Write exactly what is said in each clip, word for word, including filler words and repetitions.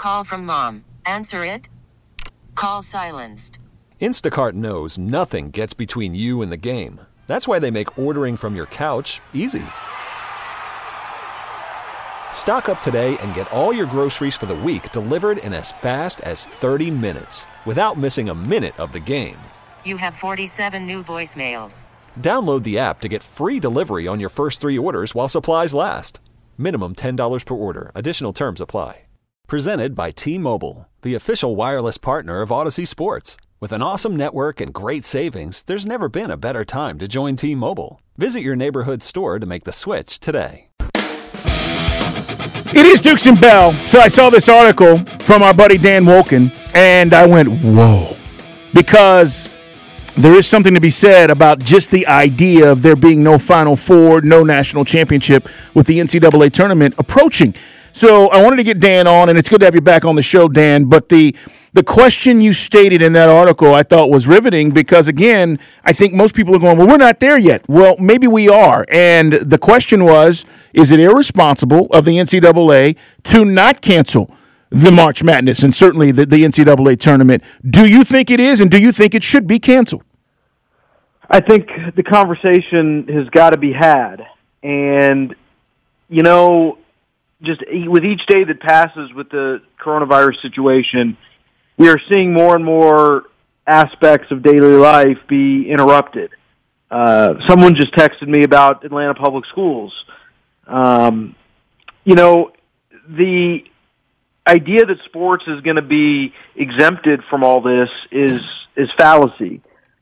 Call from mom. Answer it. Call silenced. Instacart knows nothing gets between you and the game. That's why they make ordering from your couch easy. Stock up today and get all your groceries for the week delivered in as fast as thirty minutes without missing a minute of the game. You have forty-seven new voicemails. Download the app to get free delivery on your first three orders while supplies last. Minimum ten dollars per order. Additional terms apply. Presented by T-Mobile, the official wireless partner of Odyssey Sports. With an awesome network and great savings, there's never been a better time to join T-Mobile. Visit your neighborhood store to make the switch today. It is Dukes and Bell. So I saw this article from our buddy Dan Wolken, and I went, whoa. Because there is something to be said about just the idea of there being no Final Four, no national championship with the N C double A tournament approaching. So I wanted to get Dan on, and it's good to have you back on the show, Dan. But the the question you stated in that article I thought was riveting because, again, I think most people are going, well, we're not there yet. Well, maybe we are. And the question was, is it irresponsible of the N C double A to not cancel the March Madness and certainly the, the N C double A tournament? Do you think it is, and do you think it should be canceled? I think the conversation has got to be had. And, you know, just with each day that passes with the coronavirus situation, we are seeing more and more aspects of daily life be interrupted. Uh, someone just texted me about Atlanta Public Schools. Um, you know, the idea that sports is going to be exempted from all this is is fallacy.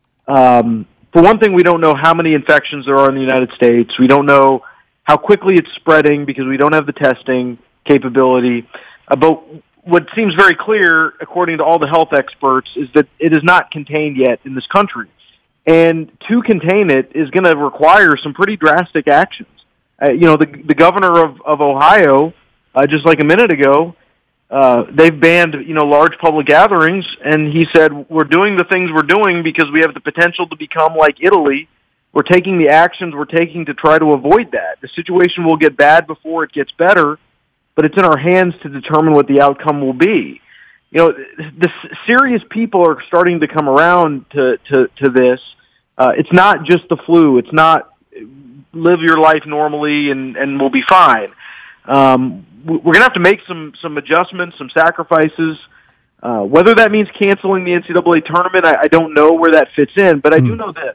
Um, for one thing, we don't know how many infections there are in the United States. We don't know how quickly it's spreading because we don't have the testing capability. Uh, but what seems very clear, according to all the health experts, is that it is not contained yet in this country. And to contain it is going to require some pretty drastic actions. Uh, you know, the the governor of, of Ohio, uh, just like a minute ago, uh, they've banned, you know, large public gatherings, and he said, we're doing the things we're doing because we have the potential to become like Italy. We're taking the actions we're taking to try to avoid that. The situation will get bad before it gets better, but it's in our hands to determine what the outcome will be. You know, the serious people are starting to come around to, to, to this. Uh, it's not just the flu. It's not live your life normally and, and we'll be fine. Um, we're going to have to make some, some adjustments, some sacrifices. Uh, whether that means canceling the N C double A tournament, I, I don't know where that fits in, but I do know this.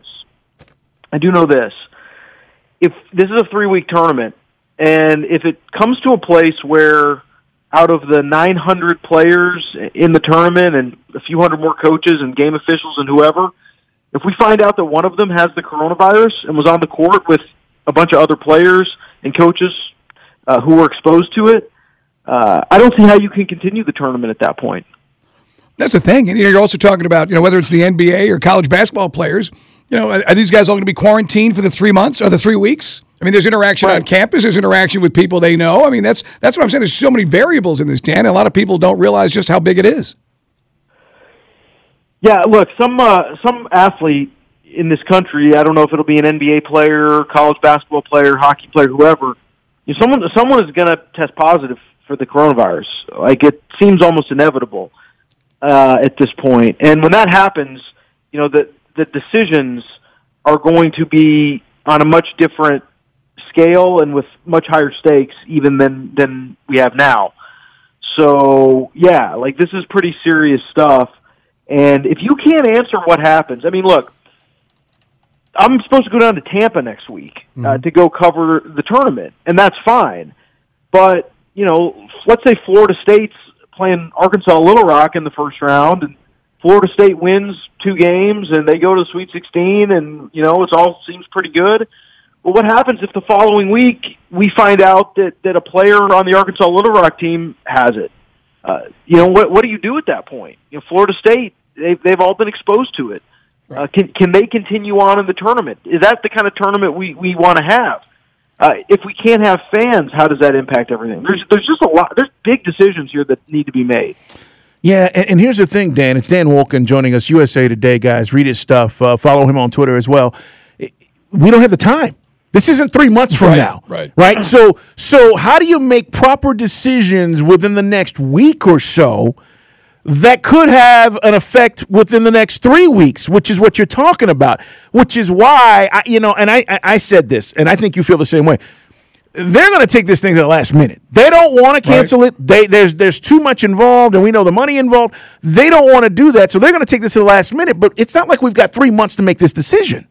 I do know this. If this is a three-week tournament, and if it comes to a place where out of the nine hundred players in the tournament and a few hundred more coaches and game officials and whoever, if we find out that one of them has the coronavirus and was on the court with a bunch of other players and coaches uh, who were exposed to it, uh, I don't see how you can continue the tournament at that point. That's the thing. And you're also talking about, you know, whether it's the N B A or college basketball players, you know, are these guys all going to be quarantined for the three months or the three weeks? I mean, there's interaction right on campus. There's interaction with people they know. I mean, that's that's what I'm saying. There's so many variables in this, Dan. And a lot of people don't realize just how big it is. Yeah, look, some uh, some athlete in this country, I don't know if it'll be an N B A player, college basketball player, hockey player, whoever, you know, someone someone is going to test positive for the coronavirus. Like, it seems almost inevitable uh, at this point. And when that happens, you know, the the decisions are going to be on a much different scale and with much higher stakes even than, than we have now. So, yeah, like, this is pretty serious stuff. And if you can't answer what happens, I mean, look, I'm supposed to go down to Tampa next week uh, mm-hmm. to go cover the tournament, and that's fine. But, you know, let's say Florida State's playing Arkansas Little Rock in the first round, and Florida State wins two games, and they go to the Sweet sixteen, and, you know, it all seems pretty good. Well, what happens if the following week we find out that, that a player on the Arkansas Little Rock team has it? Uh, you know, what what do you do at that point? You know, Florida State, they've, they've all been exposed to it. Uh, can can they continue on in the tournament? Is that the kind of tournament we, we want to have? Uh, if we can't have fans, how does that impact everything? There's there's just a lot. There's big decisions here that need to be made. Yeah, and, and here's the thing, Dan. It's Dan Wolken joining us, U S A Today, guys. Read his stuff. Uh, follow him on Twitter as well. We don't have the time. This isn't three months from right, now. Right. Right? So, so how do you make proper decisions within the next week or so that could have an effect within the next three weeks, which is what you're talking about, which is why, I, you know, and I, I said this, and I think you feel the same way. They're going to take this thing to the last minute. They don't want to cancel right. it. They, there's there's too much involved, and we know the money involved. They don't want to do that, so they're going to take this to the last minute, but it's not like we've got three months to make this decision.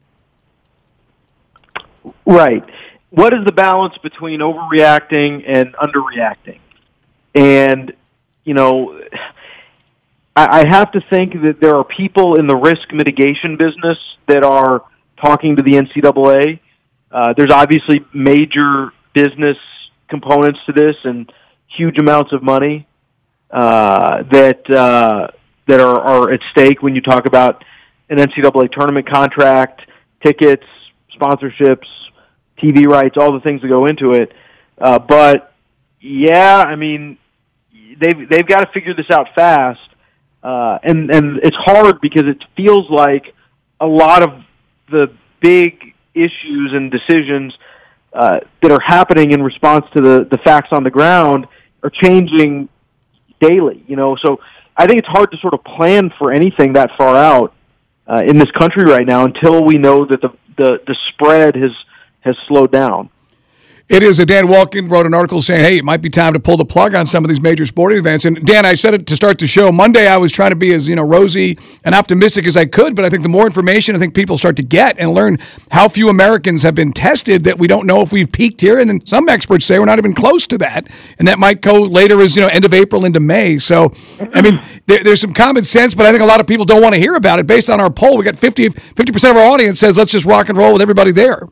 Right. What is the balance between overreacting and underreacting? And, you know, I, I have to think that there are people in the risk mitigation business that are talking to the N C double A. Uh, there's obviously major business components to this and huge amounts of money uh, that uh, that are, are at stake when you talk about an N C double A tournament contract, tickets, sponsorships, T V rights, all the things that go into it. Uh, but yeah, I mean, they've they've got to figure this out fast, uh, and and it's hard because it feels like a lot of the big issues and decisions uh, that are happening in response to the the facts on the ground are changing daily. You know, so I think it's hard to sort of plan for anything that far out uh, in this country right now until we know that the the, the spread has has slowed down. It is. Dan Wolken wrote an article saying, hey, it might be time to pull the plug on some of these major sporting events. And Dan, I said it to start the show. Monday, I was trying to be as, you know, rosy and optimistic as I could, but I think the more information I think people start to get and learn how few Americans have been tested, that we don't know if we've peaked here. And then some experts say we're not even close to that. And that might go later as, you know, end of April into May. So, I mean, there, there's some common sense, but I think a lot of people don't want to hear about it. Based on our poll, we got fifty, fifty percent of our audience says, let's just rock and roll with everybody there.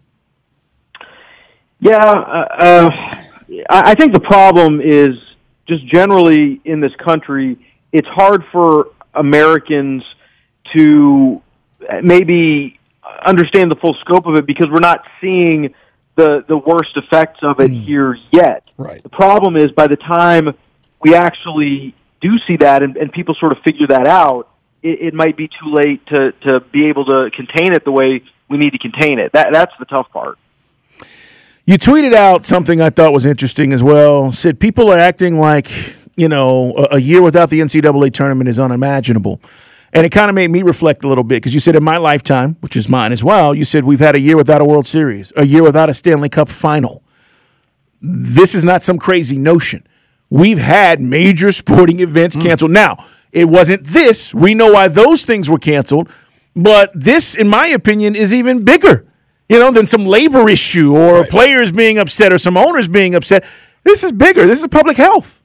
Yeah, uh, uh, I think the problem is just generally in this country, it's hard for Americans to maybe understand the full scope of it because we're not seeing the, the worst effects of it mm. here yet. Right. The problem is by the time we actually do see that and, and people sort of figure that out, it, it might be too late to, to be able to contain it the way we need to contain it. That That's the tough part. You tweeted out something I thought was interesting as well. Said people are acting like, you know, a, a year without the N C double A tournament is unimaginable. And it kind of made me reflect a little bit because you said in my lifetime, which is mine as well, you said we've had a year without a World Series, a year without a Stanley Cup final. This is not some crazy notion. We've had major sporting events canceled. Mm. Now, it wasn't this. We know why those things were canceled. But this, in my opinion, is even bigger. You know, than some labor issue or right. players being upset or some owners being upset. This is bigger. This is public health.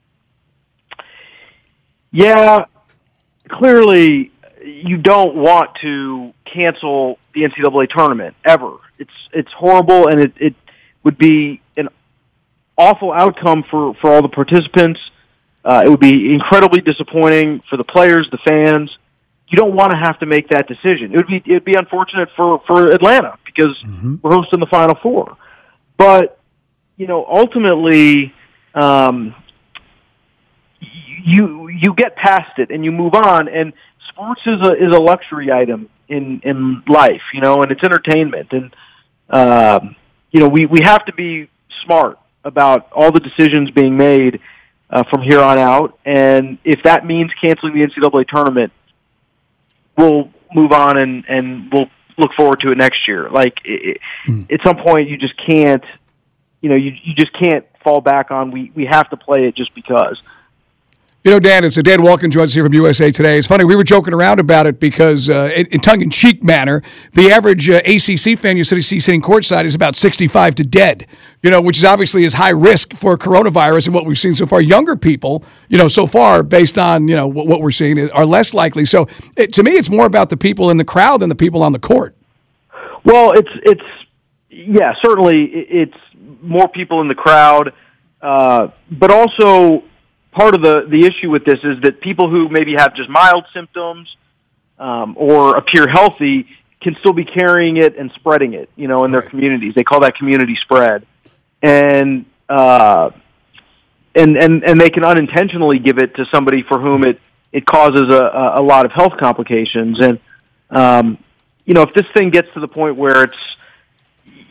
Yeah, clearly you don't want to cancel the N C double A tournament ever. It's it's horrible, and it, it would be an awful outcome for, for all the participants. Uh, it would be incredibly disappointing for the players, the fans. You don't want to have to make that decision. It would be it'd be unfortunate for, for Atlanta because mm-hmm. we're hosting the Final Four. But you know, ultimately, um, you you get past it and you move on. And sports is a is a luxury item in, in life, you know, and it's entertainment. And um, you know, we, we have to be smart about all the decisions being made uh, from here on out. And if that means canceling the N C double A tournament, we'll move on and, and we'll look forward to it next year. Like it, mm. at some point, you just can't, you know, you you just can't fall back on. We we have to play it just because. You know, Dan, it's a Dan Wolken joins us here from U S A Today. It's funny, we were joking around about it because, uh, in, in tongue-in-cheek manner, the average uh, A C C fan you see sitting courtside is about sixty-five to dead, you know, which is obviously is high risk for coronavirus, and what we've seen so far. Younger people, you know, so far, based on, you know, what, what we're seeing, are less likely. So, it, to me, it's more about the people in the crowd than the people on the court. Well, it's, it's yeah, certainly it's more people in the crowd, uh, but also part of the, the issue with this is that people who maybe have just mild symptoms um, or appear healthy can still be carrying it and spreading it, you know, in their communities. They call that community spread. And, uh, and, and, and they can unintentionally give it to somebody for whom it, it causes a, a lot of health complications. And, um, you know, if this thing gets to the point where it's,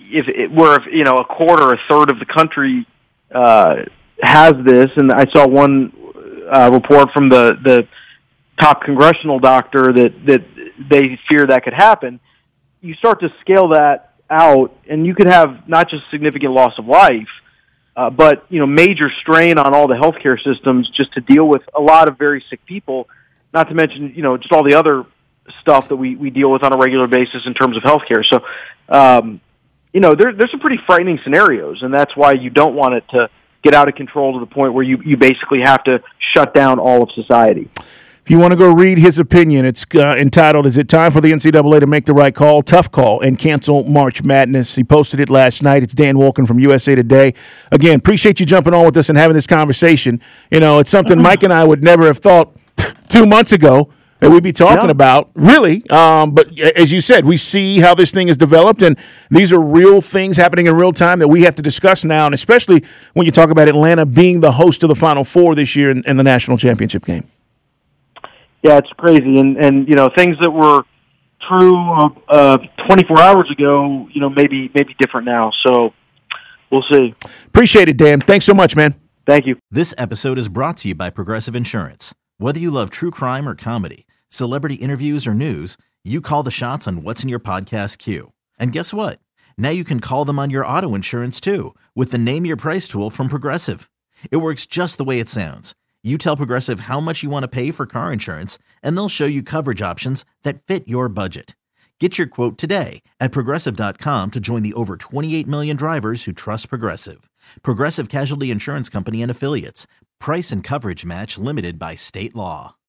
if it, where if, you know a quarter, a third of the country uh, has this, and I saw one uh, report from the the top congressional doctor that that they fear that could happen. You start to scale that out, and you could have not just significant loss of life, uh, but you know major strain on all the healthcare systems just to deal with a lot of very sick people. Not to mention, you know, just all the other stuff that we, we deal with on a regular basis in terms of healthcare. So, um, you know, there, there's some pretty frightening scenarios, and that's why you don't want it to get out of control to the point where you, you basically have to shut down all of society. If you want to go read his opinion, it's uh, entitled, "Is It Time for the N C double A to Make the Right Call? Tough Call and Cancel March Madness." He posted it last night. It's Dan Wolken from U S A Today. Again, appreciate you jumping on with us and having this conversation. You know, it's something Mike and I would never have thought two months ago that we'd be talking yeah. about, really. Um, but as you said, we see how this thing is developed, and these are real things happening in real time that we have to discuss now, and especially when you talk about Atlanta being the host of the Final Four this year in, in the national championship game. Yeah, it's crazy, and, and you know, things that were true uh, twenty-four hours ago, you know, maybe maybe different now, so we'll see. Appreciate it, Dan. Thanks so much, man. Thank you. This episode is brought to you by Progressive Insurance. Whether you love true crime or comedy, celebrity interviews or news, you call the shots on what's in your podcast queue. And guess what? Now you can call them on your auto insurance too with the Name Your Price tool from Progressive. It works just the way it sounds. You tell Progressive how much you want to pay for car insurance, and they'll show you coverage options that fit your budget. Get your quote today at Progressive dot com to join the over twenty-eight million drivers who trust Progressive. Progressive Casualty Insurance Company and Affiliates. Price and coverage match limited by state law.